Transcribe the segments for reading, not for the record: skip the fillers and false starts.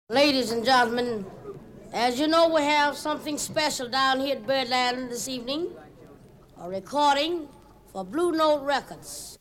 Ladies and gentlemen, as you know, we have something special down here at Birdland this evening. A recording for Blue Note Records.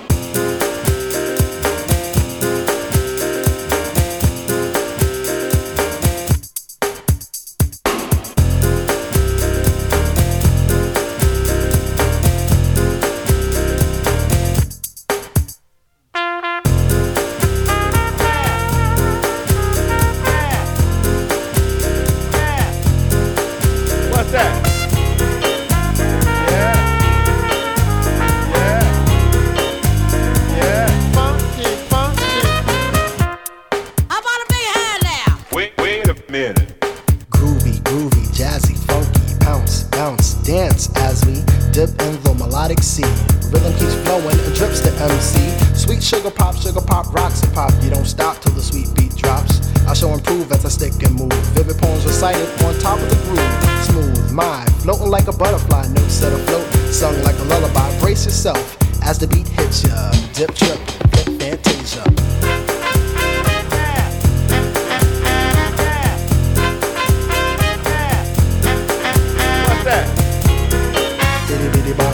Sugar pop, rocks and pop. You don't stop till the sweet beat drops. I shall improve as I stick and move. Vivid poems recited on top of the groove. Smooth mind, floating like a butterfly. Notes set afloat, sung like a lullaby. Brace yourself as the beat hits ya. Dip, trip, flip, fantasia. What's that? Bitty bitty bop.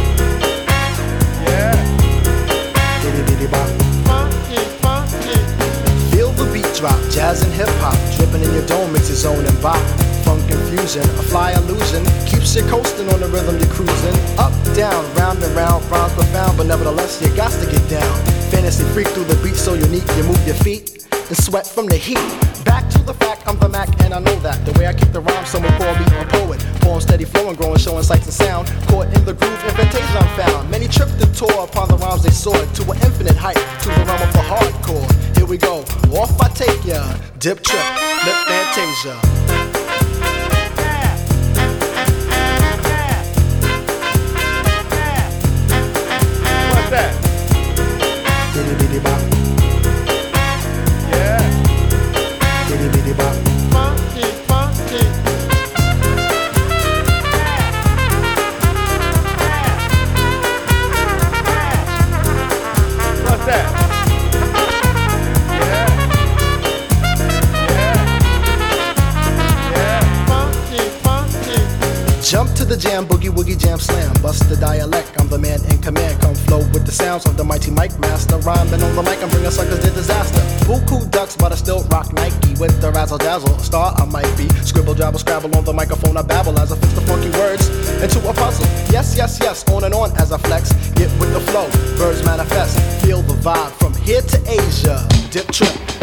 Drop, jazz and hip-hop, dripping in your dome makes your zone and bop. Funk confusion, a fly illusion, keeps you coasting on the rhythm you're cruising. Up, down, round and round, rhymes profound, but nevertheless you got to get down. Fantasy freak through the beat so unique, you move your feet and sweat from the heat. Back to the fact, I'm the Mac and I know that. The way I kick the rhyme, someone call me a poet. Poem steady flowing, growing, showing sights and sound. Caught in the groove, in fantasia I'm found. Many tripped and tore upon the rhymes they soared to an infinite height, to the realm of the hardcore. Here we go, off I take ya. Dip, trip, lip, fantasia. What's that? Bitty bitty bop. Yeah. Bitty bitty bop. Funky, funky. What's that? Jump to the jam, boogie woogie jam slam. Bust the dialect, I'm the man in command. Come flow with the sounds of the mighty mic master. Rhyming on the mic, I'm bringing suckers to disaster. Buku ducks, but I still rock Nike. With the razzle dazzle, a star I might be. Scribble, jabble, scrabble on the microphone, I babble as I fix the funky words into a puzzle. Yes, yes, yes, on and on as I flex. Get with the flow, birds manifest. Feel the vibe from here to Asia. Dip, trip,